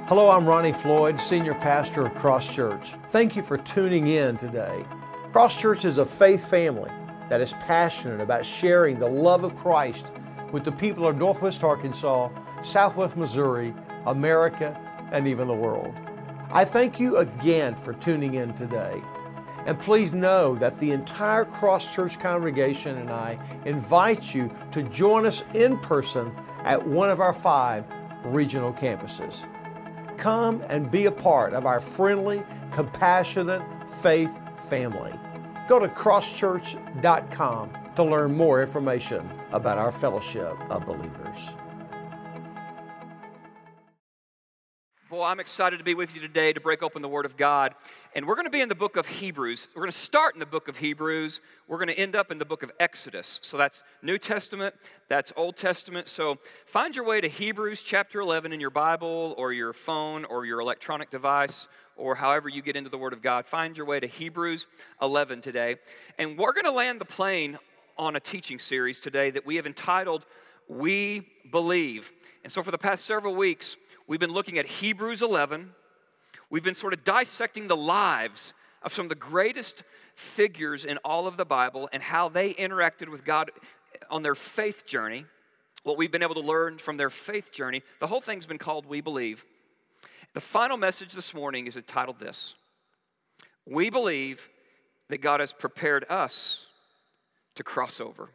Hello, I'm Ronnie Floyd, Senior Pastor of Cross Church. Thank you for tuning in today. Cross Church is a faith family that is passionate about sharing the love of Christ with the people of Northwest Arkansas, Southwest Missouri, America, and even the world. I thank you again for tuning in today. And please know that the entire Cross Church congregation and I invite you to join us in person at one of our 5 regional campuses. Come and be a part of our friendly, compassionate faith family. Go to crosschurch.com to learn more information about our fellowship of believers. Boy, I'm excited to be with you today to break open the Word of God. And we're going to be in the book of Hebrews. We're going to start in the book of Hebrews. We're going to end up in the book of Exodus. So that's New Testament, that's Old Testament. So find your way to Hebrews chapter 11 in your Bible or your phone or your electronic device or however you get into the Word of God. Find your way to Hebrews 11 today. And we're going to land the plane on a teaching series today that we have entitled, We Believe. And so for the past several weeks, we've been looking at Hebrews 11. We've been sort of dissecting the lives of some of the greatest figures in all of the Bible and how they interacted with God on their faith journey, what we've been able to learn from their faith journey. The whole thing's been called We Believe. The final message this morning is entitled this: We believe that God has prepared us to cross over.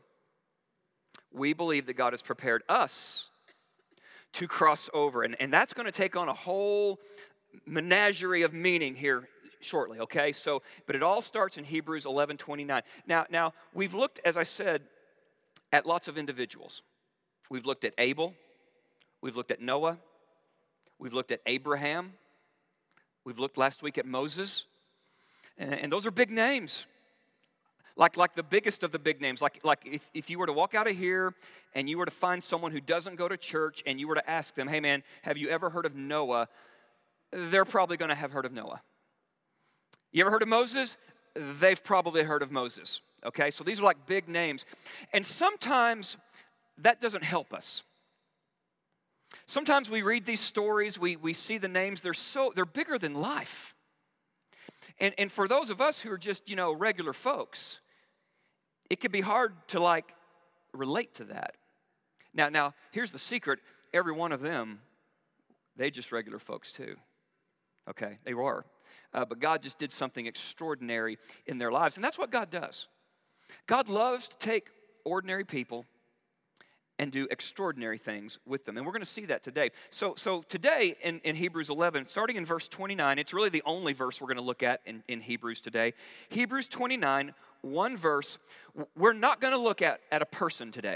We believe that God has prepared us to cross over. And that's going to take on a whole menagerie of meaning here shortly, okay? But it all starts in Hebrews 11:29. Now, we've looked, as I said, at lots of individuals. We've looked at Abel. We've looked at Noah. We've looked at Abraham. We've looked last week at Moses. And those are big names. Like the biggest of the big names. Like if you were to walk out of here and you were to find someone who doesn't go to church and you were to ask them, hey man, have you ever heard of Noah? They're probably going to have heard of Noah. You ever heard of Moses? They've probably heard of Moses. Okay, so these are like big names. And sometimes that doesn't help us. Sometimes we read these stories, we see the names, they're bigger than life. And for those of us who are just, regular folks, it can be hard to relate to that. Now, here's the secret. Every one of them, they just regular folks too. Okay, they were. But God just did something extraordinary in their lives. And that's what God does. God loves to take ordinary people and do extraordinary things with them. And we're going to see that today. So today in Hebrews 11, starting in verse 29, it's really the only verse we're going to look at in Hebrews today. Hebrews 29, one verse. We're not going to look at a person today.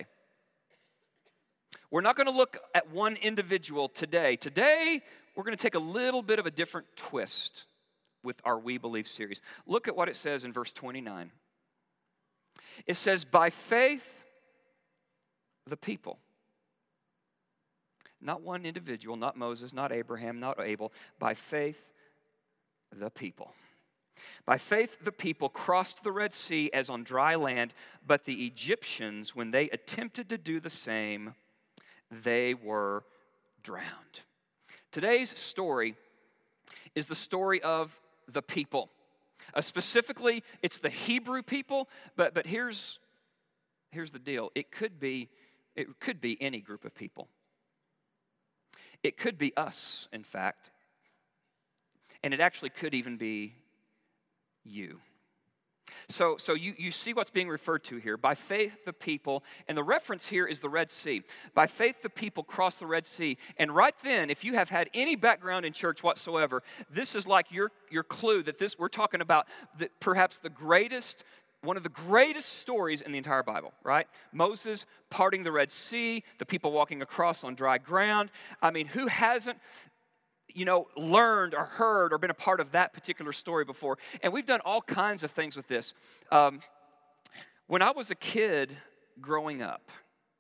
We're not going to look at one individual today. Today, we're going to take a little bit of a different twist with our We Believe series. Look at what it says in verse 29. It says, by faith, the people. Not one individual, not Moses, not Abraham, not Abel. By faith, the people. By faith, the people crossed the Red Sea as on dry land, but the Egyptians, when they attempted to do the same, they were drowned. Today's story is the story of the people. Specifically, it's the Hebrew people, but here's the deal. It could be any group of people. It could be us, in fact. And it actually could even be you. So you see what's being referred to here. By faith, the people, and the reference here is the Red Sea. By faith, the people crossed the Red Sea. And right then, if you have had any background in church whatsoever, this is like your clue that we're talking about perhaps one of the greatest stories in the entire Bible, right? Moses parting the Red Sea, the people walking across on dry ground. I mean, who hasn't, learned or heard or been a part of that particular story before? And we've done all kinds of things with this. When I was a kid growing up,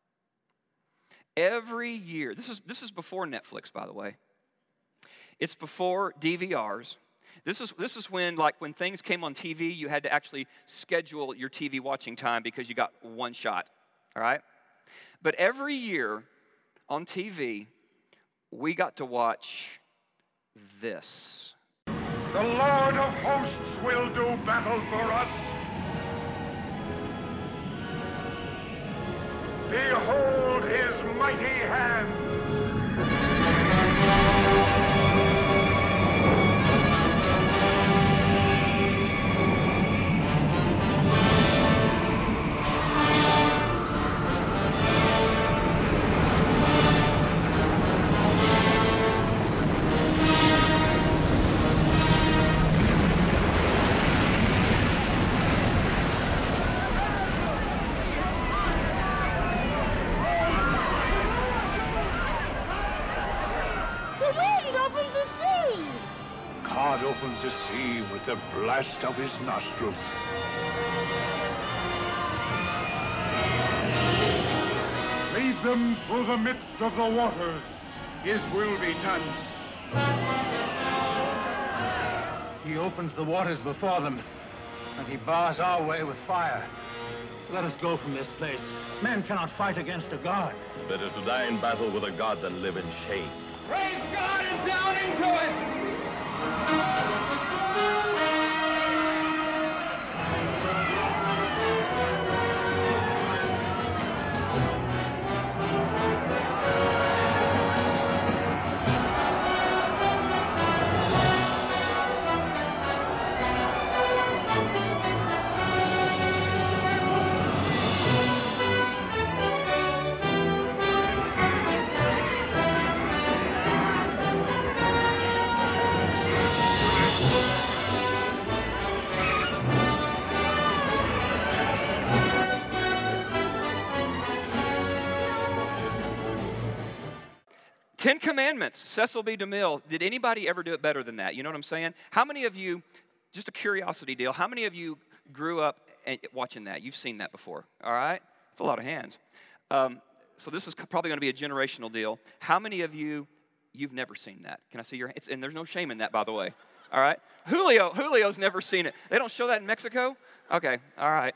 every year, this is before Netflix, by the way. It's before DVRs. This is when things came on TV, you had to actually schedule your TV watching time because you got one shot, all right? But every year on TV, we got to watch this. The Lord of hosts will do battle for us. Behold his mighty hand. God opens the sea with the blast of his nostrils. Lead them through the midst of the waters. His will be done. He opens the waters before them, and he bars our way with fire. Let us go from this place. Men cannot fight against a god. Better to die in battle with a god than live in shame. Praise God and down into it! Ten Commandments, Cecil B. DeMille. Did anybody ever do it better than that? You know what I'm saying? How many of you, just a curiosity deal, how many of you grew up watching that? You've seen that before, all right? It's a lot of hands. So this is probably going to be a generational deal. How many of you've never seen that? Can I see your hands? And there's no shame in that, by the way, all right? Julio's never seen it. They don't show that in Mexico? Okay, all right.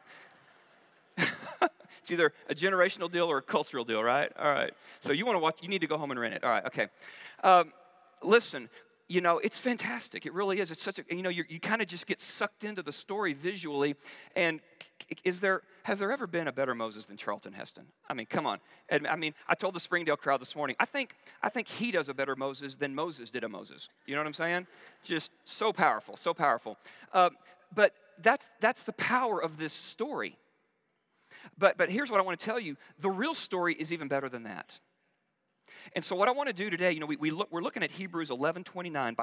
It's either a generational deal or a cultural deal, right? All right. So you want to watch, you need to go home and rent it. All right, okay. Listen, you know, it's fantastic. It really is. It's such a, you know, you kind of just get sucked into the story visually. And has there ever been a better Moses than Charlton Heston? I mean, come on. I mean, I told the Springdale crowd this morning, I think he does a better Moses than Moses did a Moses. You know what I'm saying? Just so powerful, so powerful. But that's the power of this story. But here's what I want to tell you. The real story is even better than that. And so what I want to do today, you know, we're looking at Hebrews 11:29.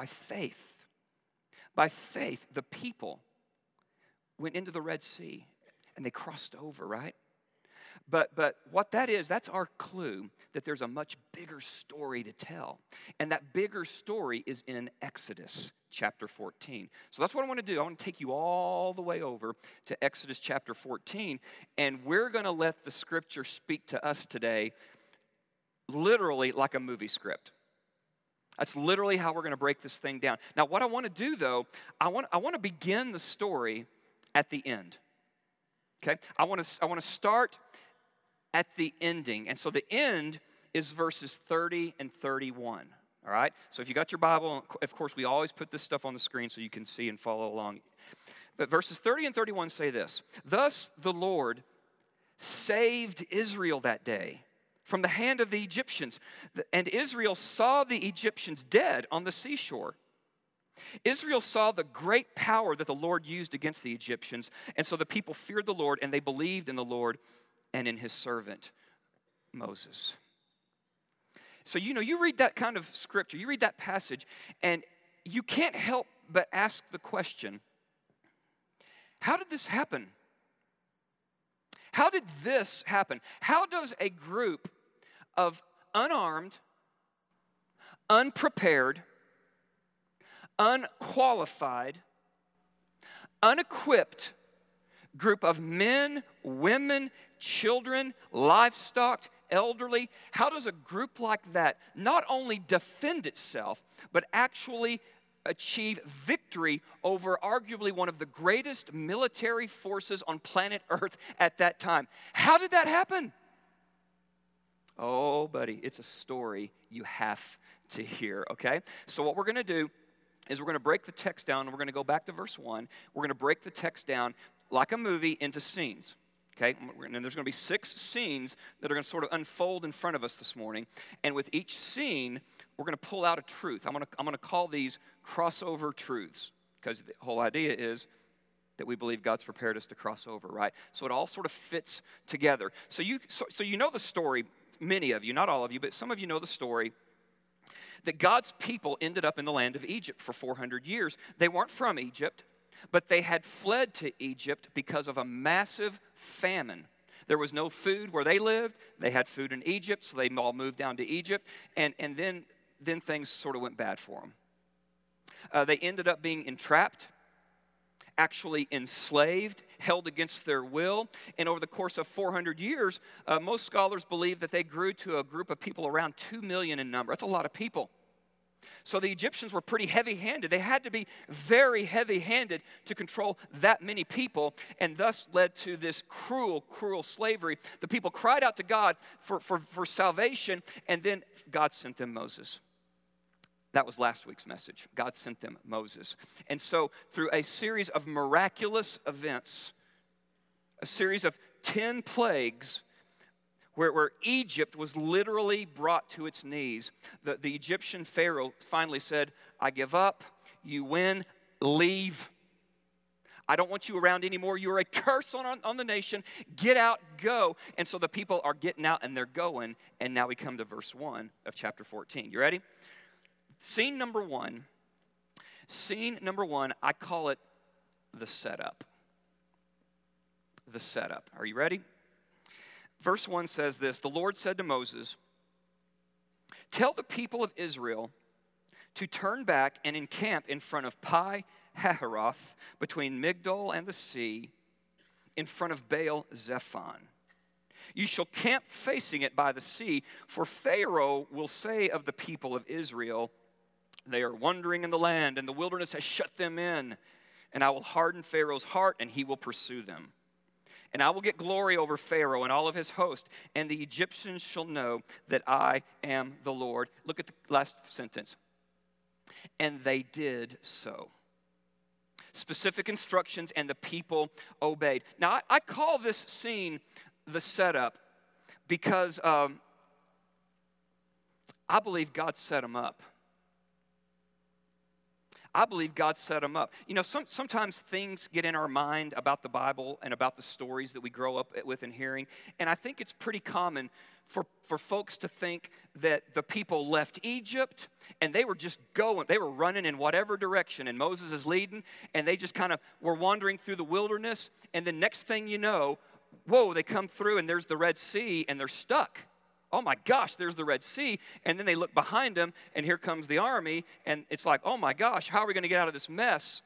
By faith, the people went into the Red Sea and they crossed over, right? But what that is, that's our clue that there's a much bigger story to tell. And that bigger story is in Exodus chapter 14. So that's what I want to do. I want to take you all the way over to Exodus chapter 14. And we're going to let the scripture speak to us today literally like a movie script. That's literally how we're going to break this thing down. Now, what I want to do, though, I want to begin the story at the end. Okay? I want to start at the ending. And so the end is verses 30 and 31. All right? So if you got your Bible, of course, we always put this stuff on the screen so you can see and follow along. But verses 30 and 31 say this: Thus the Lord saved Israel that day from the hand of the Egyptians, and Israel saw the Egyptians dead on the seashore. Israel saw the great power that the Lord used against the Egyptians, and so the people feared the Lord, and they believed in the Lord and in his servant Moses. So, you know, you read that kind of scripture, you read that passage, and you can't help but ask the question, how did this happen? How did this happen? How does a group of unarmed, unprepared, unqualified, unequipped group of men, women, children, livestock, elderly, how does a group like that not only defend itself, but actually achieve victory over arguably one of the greatest military forces on planet Earth at that time? How did that happen? Oh, buddy, it's a story you have to hear, okay? So what we're going to do is we're going to break the text down, and we're going to go back to verse 1. We're going to break the text down like a movie into scenes, okay? And there's going to be 6 scenes that are going to sort of unfold in front of us this morning. And with each scene, we're going to pull out a truth. I'm going to call these crossover truths, because the whole idea is that we believe God's prepared us to cross over, right? So it all sort of fits together. So you know the story, many of you, not all of you, but some of you know the story that God's people ended up in the land of Egypt for 400 years. They weren't from Egypt, but they had fled to Egypt because of a massive famine. There was no food where they lived. They had food in Egypt, so they all moved down to Egypt, and then things sort of went bad for them. They ended up being entrapped, actually enslaved, held against their will. And over the course of 400 years, most scholars believe that they grew to a group of people around 2 million in number. That's a lot of people. So the Egyptians were pretty heavy-handed. They had to be very heavy-handed to control that many people, and thus led to this cruel, cruel slavery. The people cried out to God for salvation, and then God sent them Moses. That was last week's message. God sent them Moses. And so through a series of miraculous events, a series of 10 plagues, where Egypt was literally brought to its knees, the Egyptian Pharaoh finally said, I give up, you win, leave. I don't want you around anymore. You're a curse on the nation. Get out, go. And so the people are getting out and they're going. And now we come to verse 1 of chapter 14. You ready? Scene number one, I call it the setup. The setup. Are you ready? Verse 1 says this, the Lord said to Moses, tell the people of Israel to turn back and encamp in front of Pi-hahiroth, between Migdol and the sea, in front of Baal-zephon. You shall camp facing it by the sea, for Pharaoh will say of the people of Israel, they are wandering in the land, and the wilderness has shut them in. And I will harden Pharaoh's heart, and he will pursue them. And I will get glory over Pharaoh and all of his host, and the Egyptians shall know that I am the Lord. Look at the last sentence. And they did so. Specific instructions, and the people obeyed. Now, I call this scene the setup because I believe God set them up. I believe God set them up. You know, sometimes things get in our mind about the Bible and about the stories that we grow up with and hearing. And I think it's pretty common for folks to think that the people left Egypt and they were just going. They were running in whatever direction, and Moses is leading, and they just kind of were wandering through the wilderness. And the next thing you know, whoa, they come through and there's the Red Sea and they're stuck. Oh my gosh, there's the Red Sea. And then they look behind them, and here comes the army. And it's like, oh my gosh, how are we going to get out of this mess?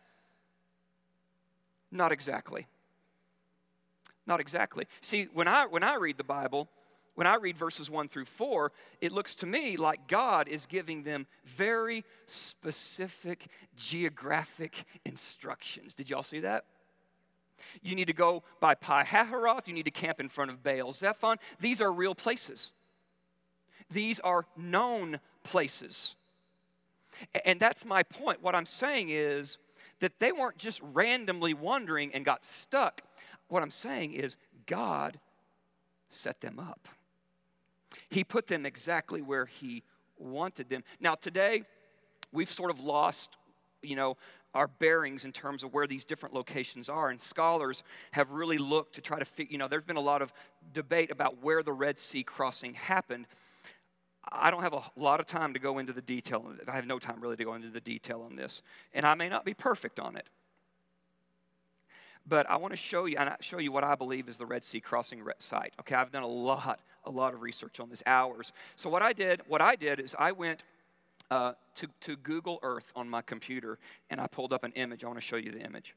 Not exactly. Not exactly. See, when I read the Bible, when I read verses 1 through 4, it looks to me like God is giving them very specific geographic instructions. Did y'all see that? You need to go by Pi-hahiroth. You need to camp in front of Baal-zephon. These are real places. These are known places. And that's my point. What I'm saying is that they weren't just randomly wandering and got stuck. What I'm saying is God set them up. He put them exactly where He wanted them. Now today, we've sort of lost, our bearings in terms of where these different locations are. And scholars have really looked to try to figure, there's been a lot of debate about where the Red Sea crossing happened. I don't have a lot of time to go into the detail. I have no time really to go into the detail on this. And I may not be perfect on it. But I want to show you what I believe is the Red Sea crossing site. Okay, I've done a lot of research on this, hours. So what I did is I went to Google Earth on my computer, and I pulled up an image. I want to show you the image.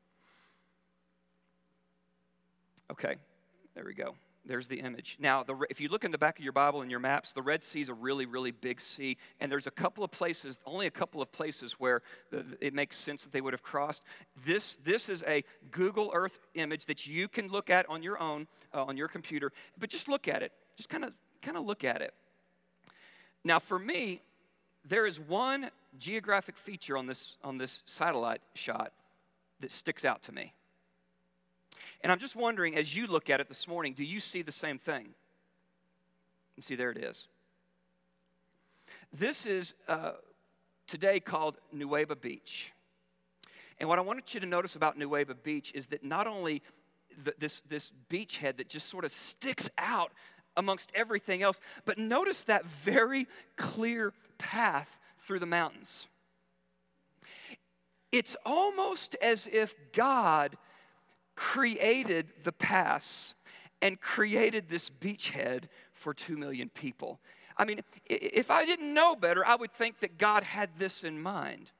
Okay, there we go. There's the image. Now, if you look in the back of your Bible and your maps, the Red Sea is a really, really big sea, and there's only a couple of places where it makes sense that they would have crossed. This is a Google Earth image that you can look at on your own, on your computer, but just look at it. Just kind of kind of look at it. Now, for me, there is one geographic feature on this satellite shot that sticks out to me. And I'm just wondering, as you look at it this morning, do you see the same thing? And see, there it is. This is today called Nuweiba Beach. And what I wanted you to notice about Nuweiba Beach is that not only this beachhead that just sort of sticks out amongst everything else, but notice that very clear path through the mountains. It's almost as if God created the pass and created this beachhead for 2 million people. I mean, if I didn't know better, I would think that God had this in mind.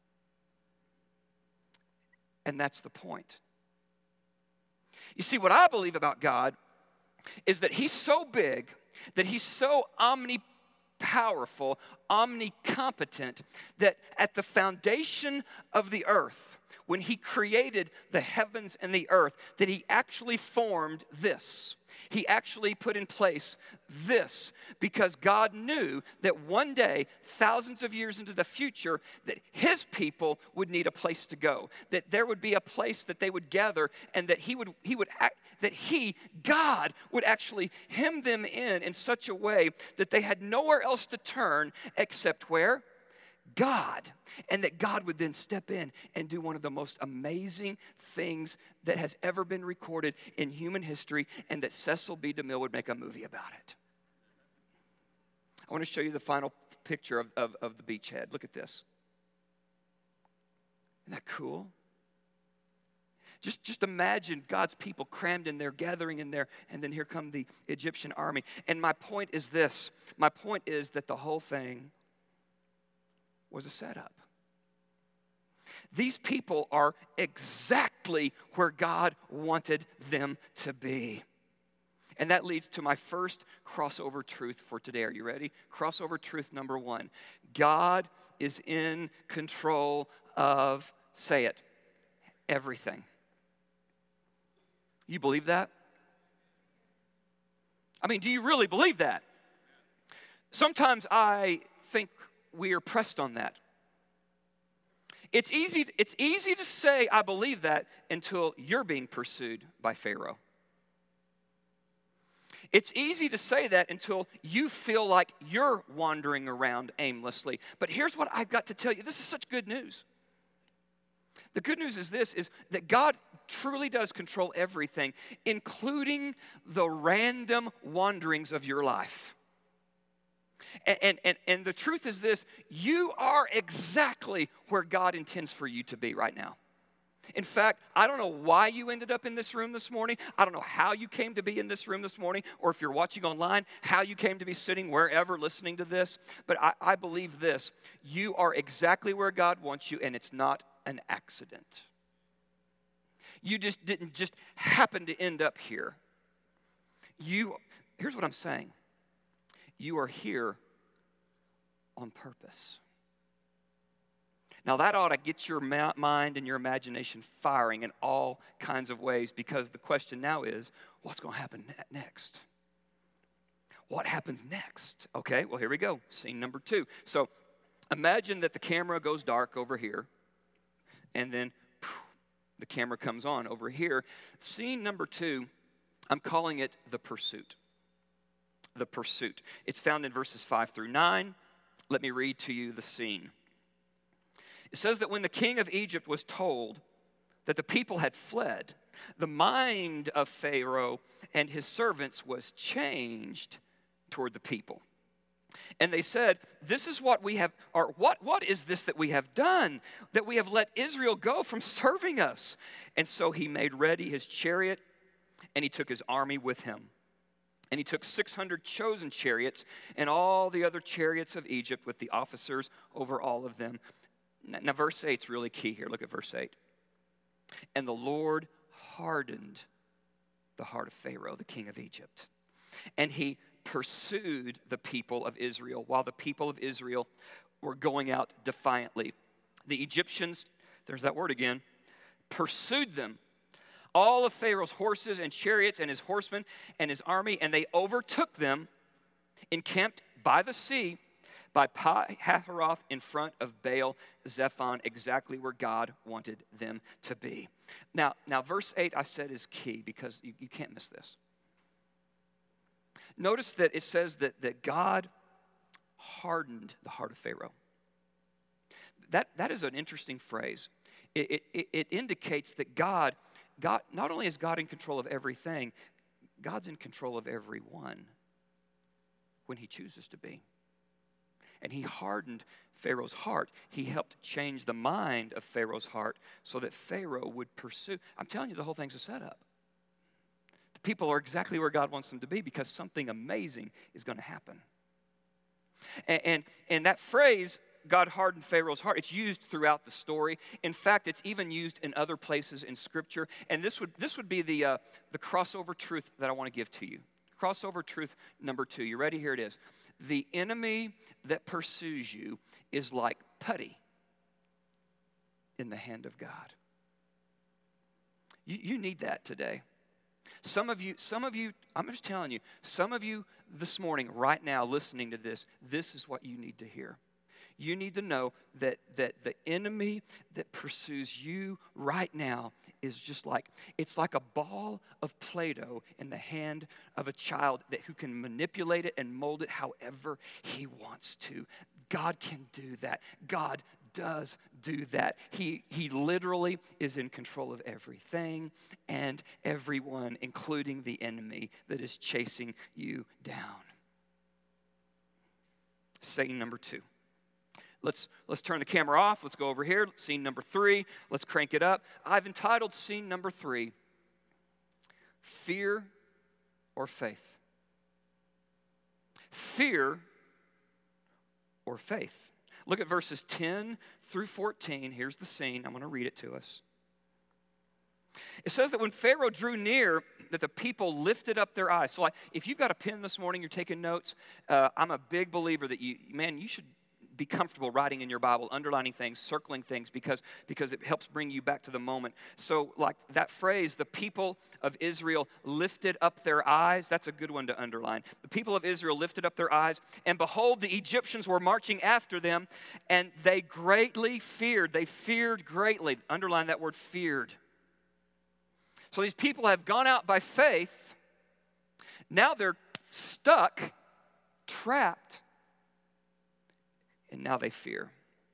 And that's the point. You see, what I believe about God is that he's so big, that he's so omnipowerful, omnicompetent, that at the foundation of the earth, when he created the heavens and the earth, that he actually formed this. He actually put in place this because God knew that one day, thousands of years into the future, that his people would need a place to go, that there would be a place that they would gather, and that God would actually hem them in such a way that they had nowhere else to turn except where? God. And that God would then step in and do one of the most amazing things that has ever been recorded in human history, and that Cecil B. DeMille would make a movie about it. I want to show you the final picture of the beachhead. Look at this. Isn't that cool? Just imagine God's people crammed in there, gathering in there, and then here come the Egyptian army. And my point is this. My point is that the whole thing was a setup. These people are exactly where God wanted them to be. And that leads to my first crossover truth for today. Are you ready? Crossover truth number 1. God is in control of, say it, everything. You believe that? I mean, do you really believe that? Sometimes I think we are pressed on that. It's easy to say I believe that until you're being pursued by Pharaoh. It's easy to say that until you feel like you're wandering around aimlessly. But here's what I've got to tell you. This is such good news. The good news is this, is that God truly does control everything, including the random wanderings of your life. And the truth is this, you are exactly where God intends for you to be right now. In fact, I don't know why you ended up in this room this morning. I don't know how you came to be in this room this morning, or if you're watching online, how you came to be sitting wherever listening to this. But I believe this, you are exactly where God wants you, and it's not an accident. You just didn't just happen to end up here. Here's what I'm saying. You are here on purpose. Now that ought to get your mind and your imagination firing in all kinds of ways, because the question now is, what's going to happen next? What happens next? Okay, well here we go. Scene number 2. So imagine that the camera goes dark over here, and then the camera comes on over here. Scene number 2, I'm calling it the pursuit. The pursuit. It's found in verses 5 through 9. Let me read to you the scene. It says that when the king of Egypt was told that the people had fled, the mind of Pharaoh and his servants was changed toward the people. And they said, this is what we have, or what is this that we have done, that we have let Israel go from serving us? And so he made ready his chariot, and he took his army with him. And he took 600 chosen chariots and all the other chariots of Egypt with the officers over all of them. Now verse 8 is really key here. Look at verse 8. And the Lord hardened the heart of Pharaoh, the king of Egypt. And he pursued the people of Israel while the people of Israel were going out defiantly. The Egyptians, there's that word again, pursued them. All of Pharaoh's horses and chariots and his horsemen and his army, and they overtook them encamped by the sea, by Pi-hahiroth in front of Baal Zephon, exactly where God wanted them to be. Now verse 8 I said is key because you can't miss this. Notice that it says that God hardened the heart of Pharaoh. That is an interesting phrase. It indicates that God, not only is God in control of everything, God's in control of everyone when he chooses to be. And he hardened Pharaoh's heart. He helped change the mind of Pharaoh's heart so that Pharaoh would pursue. I'm telling you, the whole thing's a setup. The people are exactly where God wants them to be because something amazing is going to happen. And that phrase, God hardened Pharaoh's heart, it's used throughout the story. In fact, it's even used in other places in Scripture. And this would be the crossover truth that I want to give to you. Crossover truth number 2. You ready? Here it is. The enemy that pursues you is like putty in the hand of God. You need that today. Some of you, I'm just telling you, some of you this morning, right now, listening to this is what you need to hear. You need to know that the enemy that pursues you right now is just like, it's like a ball of Play-Doh in the hand of a child who can manipulate it and mold it however he wants to. God can do that. God does do that. He literally is in control of everything and everyone, including the enemy that is chasing you down. Satan number 2. Let's turn the camera off. Let's go over here. Scene number 3. Let's crank it up. I've entitled scene number 3, Fear or Faith. Fear or faith. Look at verses 10 through 14. Here's the scene. I'm going to read it to us. It says that when Pharaoh drew near, that the people lifted up their eyes. So like, if you've got a pen this morning, you're taking notes, I'm a big believer that you should be comfortable writing in your Bible, underlining things, circling things, because it helps bring you back to the moment. So like that phrase, the people of Israel lifted up their eyes, that's a good one to underline. The people of Israel lifted up their eyes, and behold, the Egyptians were marching after them, and they greatly feared. They feared greatly. Underline that word, feared. So these people have gone out by faith. Now they're stuck, trapped, and now they fear.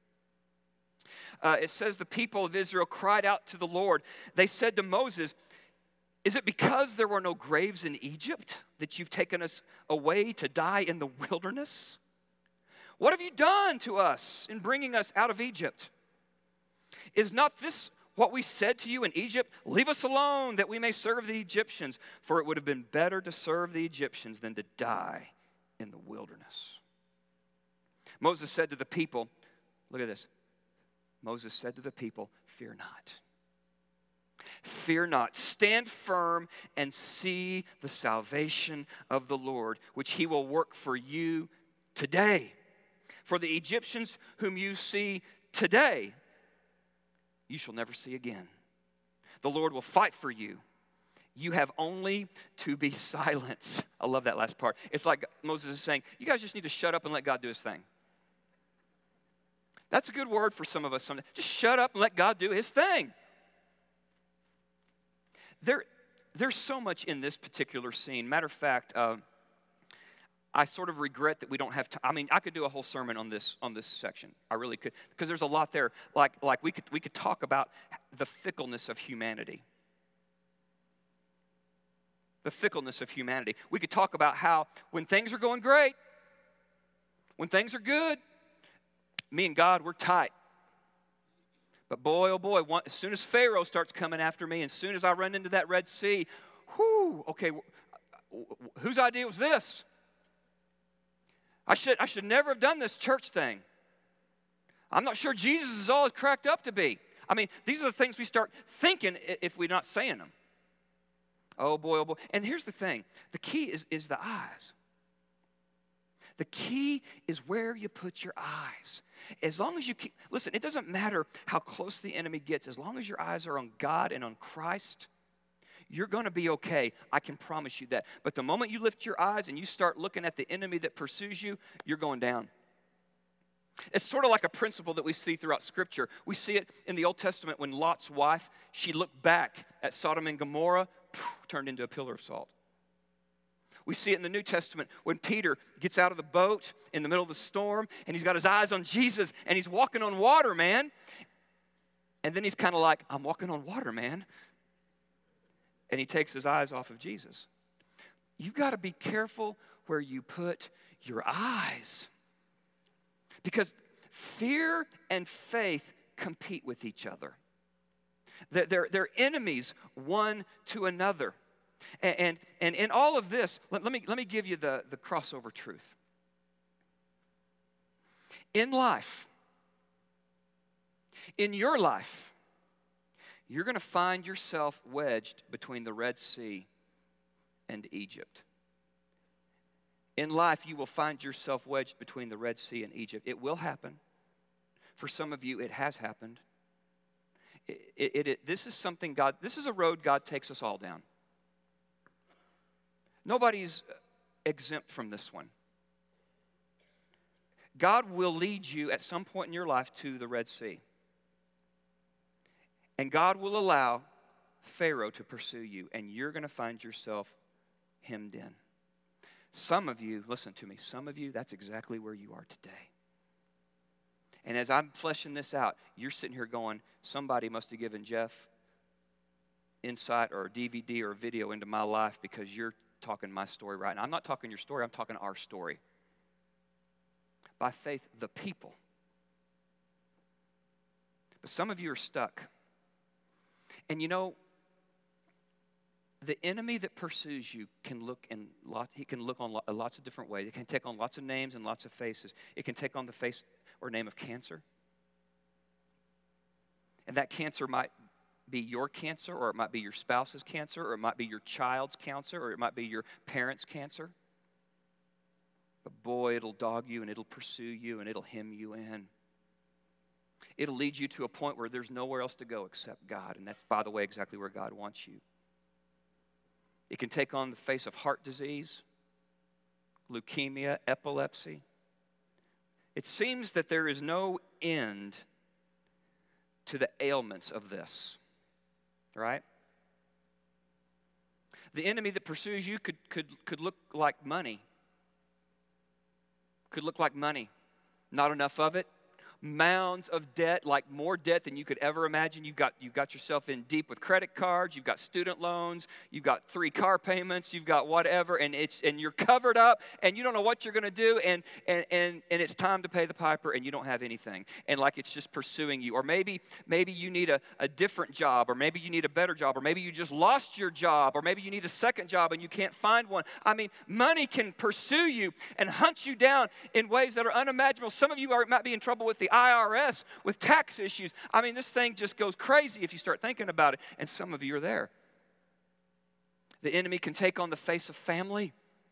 It says the people of Israel cried out to the Lord. They said to Moses, "Is it because there were no graves in Egypt that you've taken us away to die in the wilderness? What have you done to us in bringing us out of Egypt? Is not this what we said to you in Egypt? Leave us alone that we may serve the Egyptians, for it would have been better to serve the Egyptians than to die in the wilderness." Moses said to the people, look at this. Moses said to the people, "Fear not. Fear not. Stand firm and see the salvation of the Lord, which he will work for you today. For the Egyptians whom you see today, you shall never see again. The Lord will fight for you. You have only to be silent." I love that last part. It's like Moses is saying, you guys just need to shut up and let God do his thing. That's a good word for some of us. Just shut up and let God do his thing. There's so much in this particular scene. Matter of fact, I sort of regret that we don't have time. I mean, I could do a whole sermon on this section. I really could, because there's a lot there. Like we could talk about the fickleness of humanity. The fickleness of humanity. We could talk about how when things are going great, when things are good, me and God, we're tight. But boy, oh boy, as soon as Pharaoh starts coming after me, and as soon as I run into that Red Sea, okay, whose idea was this? I should never have done this church thing. I'm not sure Jesus is all it's cracked up to be. I mean, these are the things we start thinking if we're not saying them. Oh boy, oh boy. And here's the thing. The key is the eyes. The key is where you put your eyes. As long as you keep, listen, it doesn't matter how close the enemy gets. As long as your eyes are on God and on Christ, you're going to be okay. I can promise you that. But the moment you lift your eyes and you start looking at the enemy that pursues you, you're going down. It's sort of like a principle that we see throughout Scripture. We see it in the Old Testament when Lot's wife, she looked back at Sodom and Gomorrah, turned into a pillar of salt. We see it in the New Testament when Peter gets out of the boat in the middle of the storm and he's got his eyes on Jesus and he's walking on water, man. And then he's kind of like, I'm walking on water, man. And he takes his eyes off of Jesus. You've got to be careful where you put your eyes. Because fear and faith compete with each other. They're enemies one to another. And in all of this, let me give you the crossover truth. In life, in your life, you're going to find yourself wedged between the Red Sea and Egypt. In life, you will find yourself wedged between the Red Sea and Egypt. It will happen. For some of you, it has happened. This is a road God takes us all down. Nobody's exempt from this one. God will lead you at some point in your life to the Red Sea. And God will allow Pharaoh to pursue you, and you're going to find yourself hemmed in. Some of you, listen to me, some of you, that's exactly where you are today. And as I'm fleshing this out, you're sitting here going, somebody must have given Jeff insight or a DVD or a video into my life because you're talking my story right now. I'm not talking your story, I'm talking our story. By faith, the people. But some of you are stuck. And you know, the enemy that pursues you can look on lots of different ways. It can take on lots of names and lots of faces. It can take on the face or name of cancer. And that cancer might be your cancer, or it might be your spouse's cancer, or it might be your child's cancer, or it might be your parents' cancer. But boy, it'll dog you and it'll pursue you and it'll hem you in. It'll lead you to a point where there's nowhere else to go except God. And that's, by the way, exactly where God wants you. It can take on the face of heart disease, leukemia, epilepsy. It seems that there is no end to the ailments of this, right? The enemy that pursues you could look like money. Could look like money. Not enough of it. Mounds of debt, like more debt than you could ever imagine. You've got yourself in deep with credit cards. You've got student loans. You've got 3 car payments. You've got whatever, and you're covered up, and you don't know what you're going to do, and it's time to pay the piper, and you don't have anything, and like it's just pursuing you. Or maybe you need a different job, or maybe you need a better job, or maybe you just lost your job, or maybe you need a second job and you can't find one. I mean, money can pursue you and hunt you down in ways that are unimaginable. Some of you might be in trouble with the IRS, with tax issues. I mean, this thing just goes crazy if you start thinking about it, and some of you are there. The enemy can take on the face of family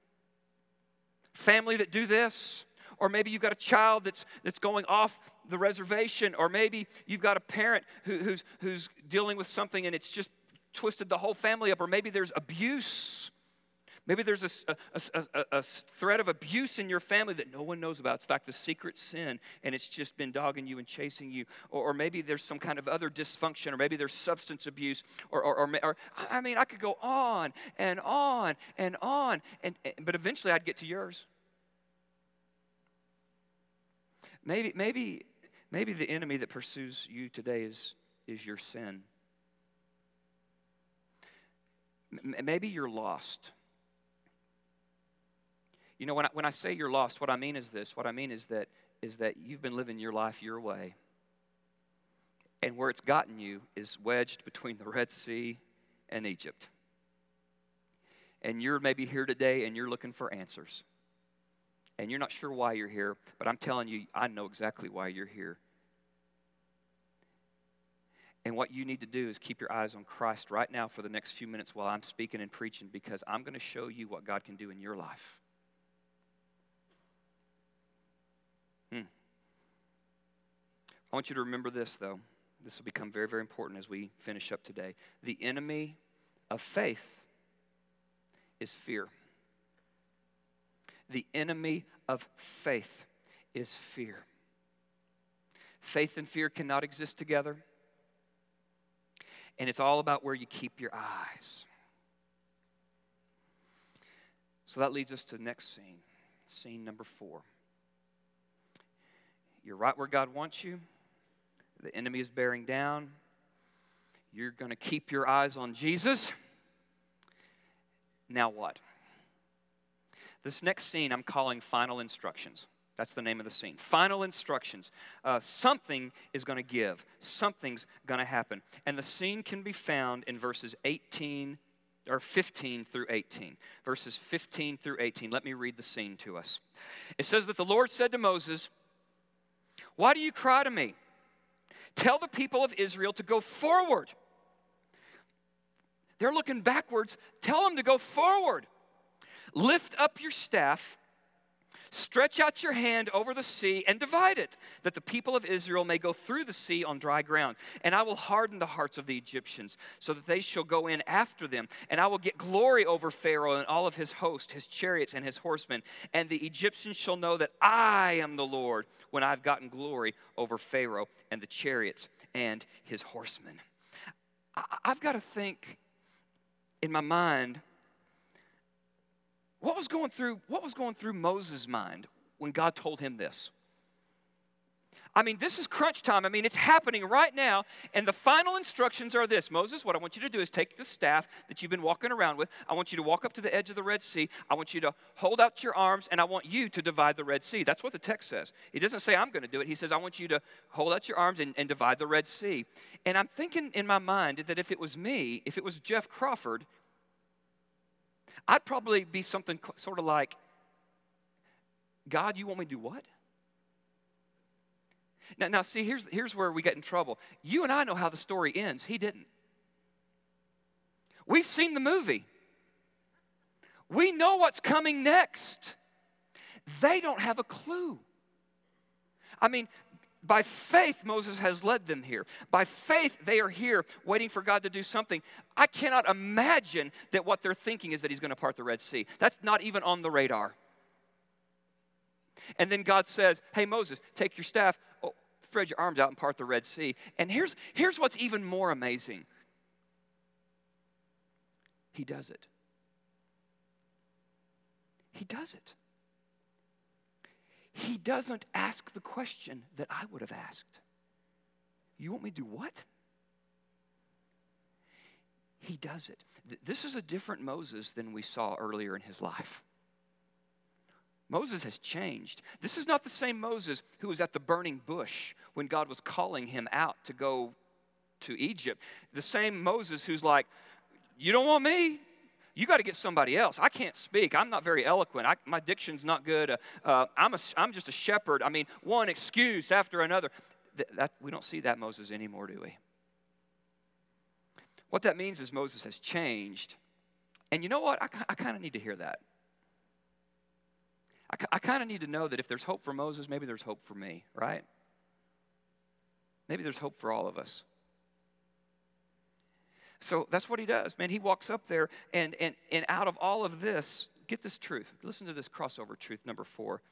that do this, or maybe you've got a child that's going off the reservation, or maybe you've got a parent who's dealing with something and it's just twisted the whole family up, or maybe there's abuse. Maybe there's a thread of abuse in your family that no one knows about. It's like the secret sin, and it's just been dogging you and chasing you. Or maybe there's some kind of other dysfunction, or maybe there's substance abuse. Or I mean, I could go on and on and on, but eventually I'd get to yours. Maybe the enemy that pursues you today is your sin. Maybe you're lost. You know, when I say you're lost, what I mean is this. What I mean is that you've been living your life your way. And where it's gotten you is wedged between the Red Sea and Egypt. And you're maybe here today and you're looking for answers. And you're not sure why you're here, but I'm telling you, I know exactly why you're here. And what you need to do is keep your eyes on Christ right now for the next few minutes while I'm speaking and preaching, because I'm going to show you what God can do in your life. I want you to remember this, though. This will become very, very important as we finish up today. The enemy of faith is fear. The enemy of faith is fear. Faith and fear cannot exist together. And it's all about where you keep your eyes. So that leads us to the next scene. Scene number 4. You're right where God wants you. The enemy is bearing down. You're going to keep your eyes on Jesus. Now what? This next scene I'm calling Final Instructions. That's the name of the scene. Final instructions. Something is going to give. Something's going to happen. And the scene can be found in verses 15 through 18. Verses 15 through 18. Let me read the scene to us. It says that the Lord said to Moses, "Why do you cry to me? Tell the people of Israel to go forward." They're looking backwards. Tell them to go forward. "Lift up your staff, stretch out your hand over the sea and divide it, that the people of Israel may go through the sea on dry ground. And I will harden the hearts of the Egyptians, so that they shall go in after them. And I will get glory over Pharaoh and all of his host, his chariots and his horsemen. And the Egyptians shall know that I am the Lord, when I've gotten glory over Pharaoh and the chariots and his horsemen." I've got to think in my mind, what was going through Moses' mind when God told him this? I mean, this is crunch time. I mean, it's happening right now. And the final instructions are this. Moses, what I want you to do is take the staff that you've been walking around with. I want you to walk up to the edge of the Red Sea. I want you to hold out your arms, and I want you to divide the Red Sea. That's what the text says. He doesn't say I'm going to do it. He says I want you to hold out your arms and divide the Red Sea. And I'm thinking in my mind that if it was me, if it was Jeff Crawford, I'd probably be something sort of like, "God, you want me to do what?" Now see, here's where we get in trouble. You and I know how the story ends. He didn't. We've seen the movie. We know what's coming next. They don't have a clue. I mean, by faith, Moses has led them here. By faith, they are here waiting for God to do something. I cannot imagine that what they're thinking is that he's going to part the Red Sea. That's not even on the radar. And then God says, "Hey, Moses, take your staff, spread your arms out and part the Red Sea." And here's what's even more amazing. He does it. He does it. He doesn't ask the question that I would have asked. You want me to do what? He does it. This is a different Moses than we saw earlier in his life. Moses has changed. This is not the same Moses who was at the burning bush when God was calling him out to go to Egypt. The same Moses who's like, "You don't want me? You got to get somebody else. I can't speak. I'm not very eloquent. My diction's not good. I'm just a shepherd. I mean, one excuse after another." We don't see that Moses anymore, do we? What that means is Moses has changed. And you know what? I kind of need to hear that. I kind of need to know that if there's hope for Moses, maybe there's hope for me, right? Maybe there's hope for all of us. So that's what he does, man. He walks up there, and out of all of this, get this truth. Listen to this crossover truth, number 4.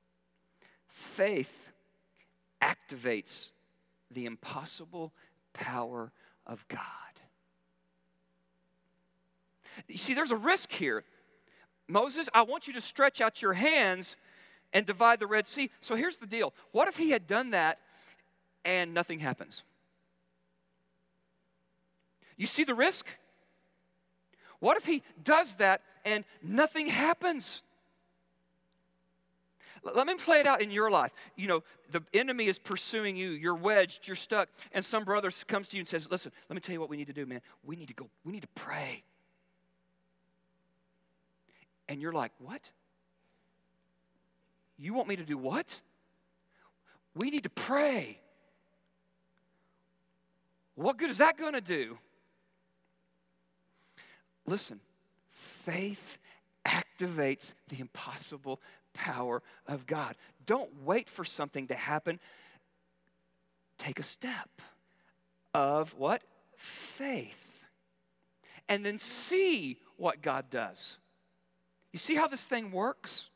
Faith activates the impossible power of God. You see, there's a risk here. Moses, I want you to stretch out your hands and divide the Red Sea. So here's the deal. What if he had done that and nothing happens? You see the risk? What if he does that and nothing happens? Let me play it out in your life. You know, the enemy is pursuing you. You're wedged. You're stuck. And some brother comes to you and says, "Listen, let me tell you what we need to do, man. We need to go. We need to pray." And you're like, "What? You want me to do what?" "We need to pray." What good is that going to do? Listen, faith activates the impossible power of God. Don't wait for something to happen. Take a step of what? Faith. and then see what God does. You see how this thing works?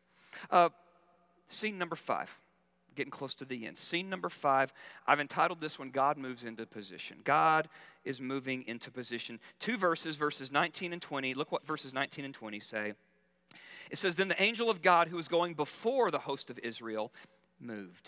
Scene number 5. Getting close to the end. Scene number 5, I've entitled this one, God Moves into Position. God is moving into position. 2 verses, verses 19 and 20. Look what verses 19 and 20 say. It says, then the angel of God who was going before the host of Israel moved.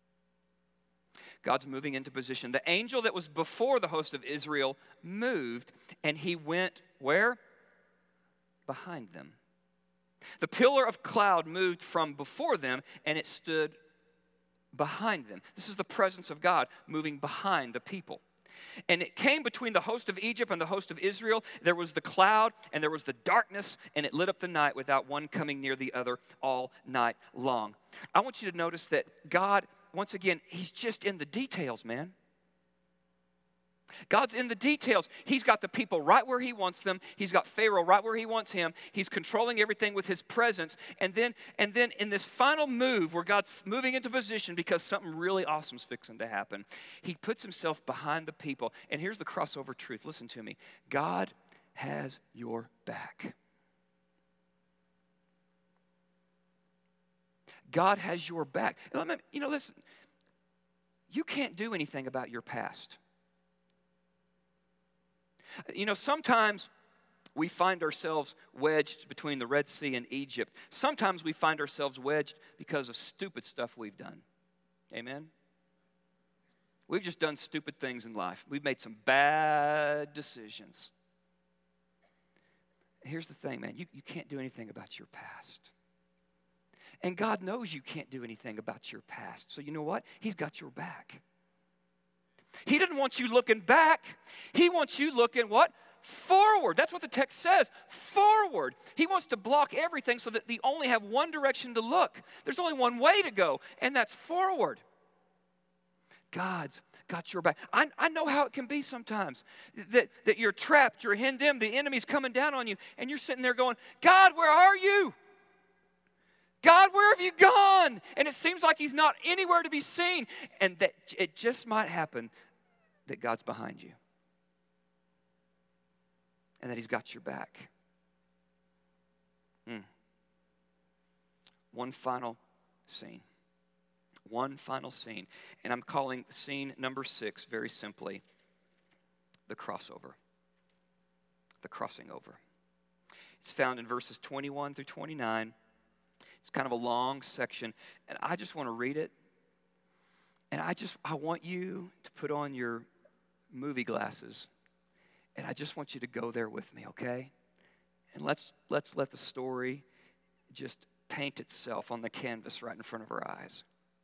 God's moving into position. The angel that was before the host of Israel moved, and he went where? Behind them. The pillar of cloud moved from before them, and it stood behind them. This is the presence of God moving behind the people. And it came between the host of Egypt and the host of Israel. There was the cloud and there was the darkness, and it lit up the night without one coming near the other all night long. I want you to notice that God, once again, he's just in the details, man. God's in the details. He's got the people right where he wants them. He's got Pharaoh right where he wants him. He's controlling everything with his presence. And then in this final move where God's moving into position because something really awesome is fixing to happen, he puts himself behind the people. And here's the crossover truth. Listen to me. God has your back. God has your back. Listen, you can't do anything about your past. Sometimes we find ourselves wedged between the Red Sea and Egypt. Sometimes we find ourselves wedged because of stupid stuff we've done. Amen? We've just done stupid things in life. We've made some bad decisions. Here's the thing, man. You can't do anything about your past. And God knows you can't do anything about your past. So you know what? He's got your back. He didn't want you looking back. He wants you looking what? Forward. That's what the text says. Forward. He wants to block everything so that they only have one direction to look. There's only one way to go, and that's forward. God's got your back. I know how it can be sometimes. That you're trapped, you're hemmed in, the enemy's coming down on you, and you're sitting there going, God, where are you? God, where have you gone? And it seems like he's not anywhere to be seen. And that it just might happen that God's behind you. And that he's got your back. One final scene. One final scene. And I'm calling scene number 6 very simply the crossover. The crossing over. It's found in verses 21 through 29. It's kind of a long section, and I just want to read it. And I want you to put on your movie glasses, and I just want you to go there with me, okay? And let's let the story just paint itself on the canvas right in front of our eyes.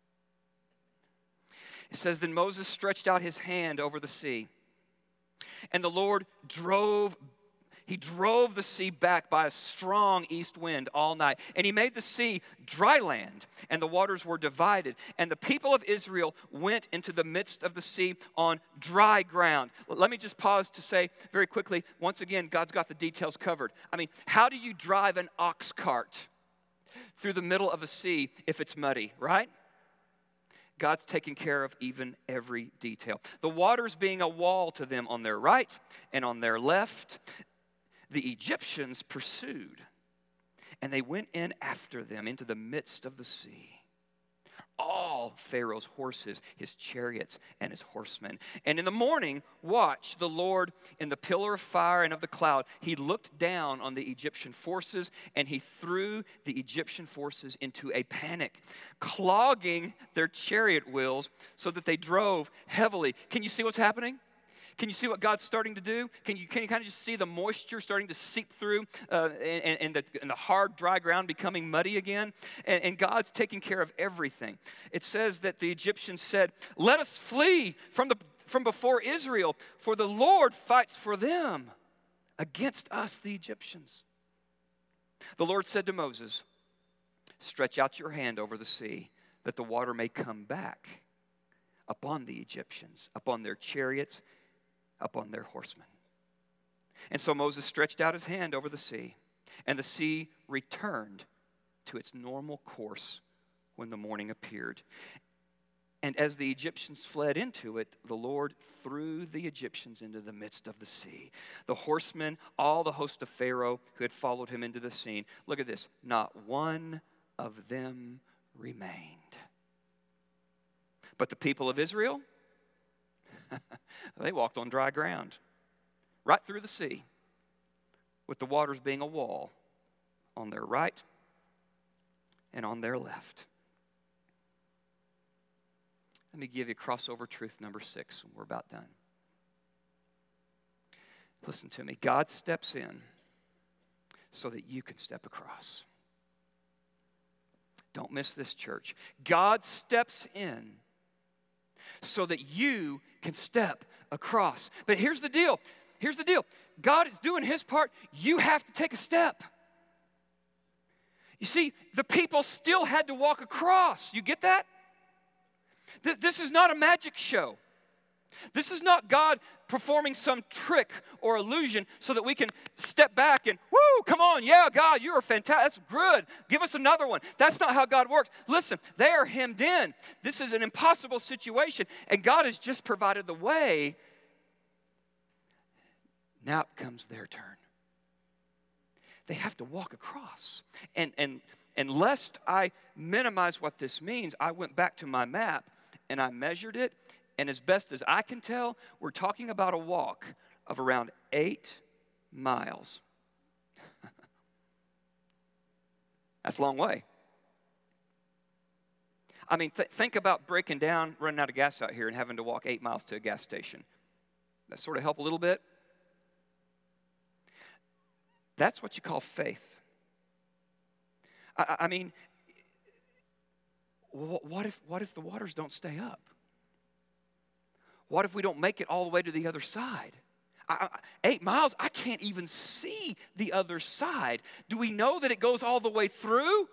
It says, then Moses stretched out his hand over the sea, and the Lord drove the sea back by a strong east wind all night. And he made the sea dry land, and the waters were divided. And the people of Israel went into the midst of the sea on dry ground. Let me just pause to say very quickly, once again, God's got the details covered. I mean, how do you drive an ox cart through the middle of a sea if it's muddy, right? God's taking care of even every detail. The waters being a wall to them on their right and on their left. The Egyptians pursued, and they went in after them into the midst of the sea. All Pharaoh's horses, his chariots, and his horsemen. And in the morning, watch the Lord in the pillar of fire and of the cloud. He looked down on the Egyptian forces, and he threw the Egyptian forces into a panic, clogging their chariot wheels so that they drove heavily. Can you see what's happening? Can you see what God's starting to do? Can you kind of just see the moisture starting to seep through and the hard, dry ground becoming muddy again? And God's taking care of everything. It says that the Egyptians said, let us flee from before Israel, for the Lord fights for them against us, the Egyptians. The Lord said to Moses, stretch out your hand over the sea, that the water may come back upon the Egyptians, upon their chariots, upon their horsemen. And so Moses stretched out his hand over the sea, and the sea returned to its normal course when the morning appeared. And as the Egyptians fled into it, the Lord threw the Egyptians into the midst of the sea. The horsemen, all the host of Pharaoh who had followed him into the scene. Look at this. Not one of them remained. But the people of Israel, they walked on dry ground, right through the sea, with the waters being a wall on their right and on their left. Let me give you crossover truth number 6, and we're about done. Listen to me. God steps in so that you can step across. Don't miss this, church. God steps in so that you can step across. But here's the deal. Here's the deal. God is doing his part. You have to take a step. You see, the people still had to walk across. You get that? This is not a magic show. This is not God performing some trick or illusion so that we can step back and, woo, come on, yeah, God, you are fantastic. That's good. Give us another one. That's not how God works. Listen, they are hemmed in. This is an impossible situation, and God has just provided the way. Now it comes their turn. They have to walk across. And lest I minimize what this means, I went back to my map and I measured it, and as best as I can tell, we're talking about a walk of around 8 miles. That's a long way. I mean, think about breaking down, running out of gas out here and having to walk 8 miles to a gas station. That sort of help a little bit? That's what you call faith. I mean, what if the waters don't stay up? What if we don't make it all the way to the other side? 8 miles, I can't even see the other side. Do we know that it goes all the way through?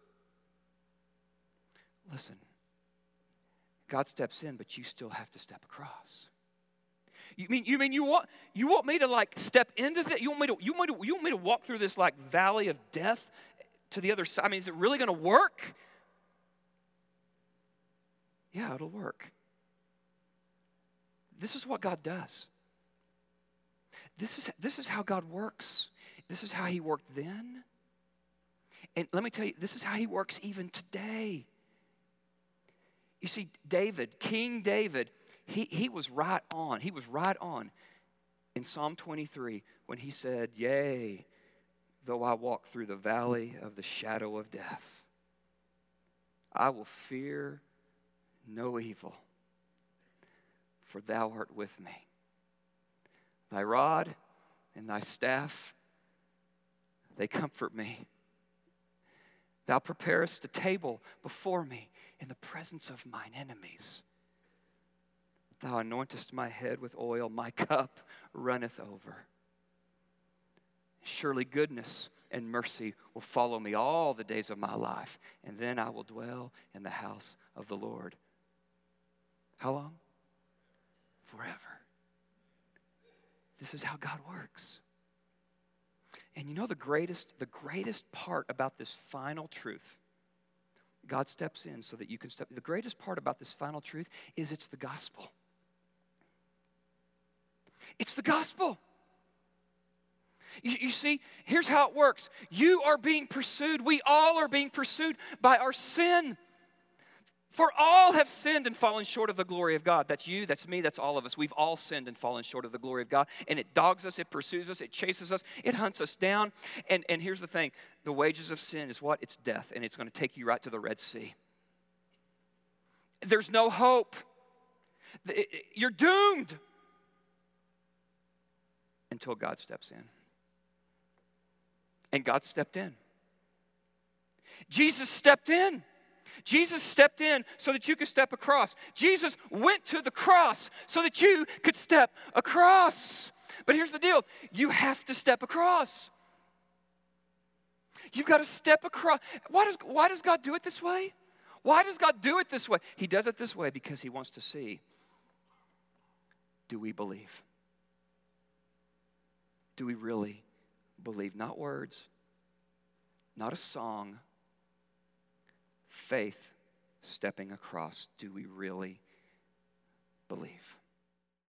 Listen, God steps in, but you still have to step across. You mean you want me to like step into that? You want me to walk through this like valley of death to the other side? I mean, is it really going to work? Yeah, it'll work. This is what God does. This is how God works. This is how he worked then. And let me tell you, this is how he works even today. You see, David, King David, he was right on. He was right on in Psalm 23 when he said, "Yea, though I walk through the valley of the shadow of death, I will fear no evil, for thou art with me. Thy rod and thy staff, they comfort me. Thou preparest a table before me in the presence of mine enemies. Thou anointest my head with oil, my cup runneth over. Surely goodness and mercy will follow me all the days of my life, and then I will dwell in the house of the Lord." How long? Forever. This is how God works. And you know the greatest part about this final truth, God steps in so that you can step. The greatest part about this final truth is it's the gospel. It's the gospel. You see, here's how it works. You are being pursued. We all are being pursued by our sin. For all have sinned and fallen short of the glory of God. That's you, that's me, that's all of us. We've all sinned and fallen short of the glory of God. And it dogs us, it pursues us, it chases us, it hunts us down. And here's the thing. The wages of sin is what? It's death, and it's going to take you right to the Red Sea. There's no hope. You're doomed until God steps in. And God stepped in. Jesus stepped in. Jesus stepped in so that you could step across. Jesus went to the cross so that you could step across. But here's the deal. You have to step across. You've got to step across. Why does God do it this way? Why does God do it this way? He does it this way because he wants to see, do we believe? Do we really believe? Not words, not a song, faith stepping across. Do we really believe?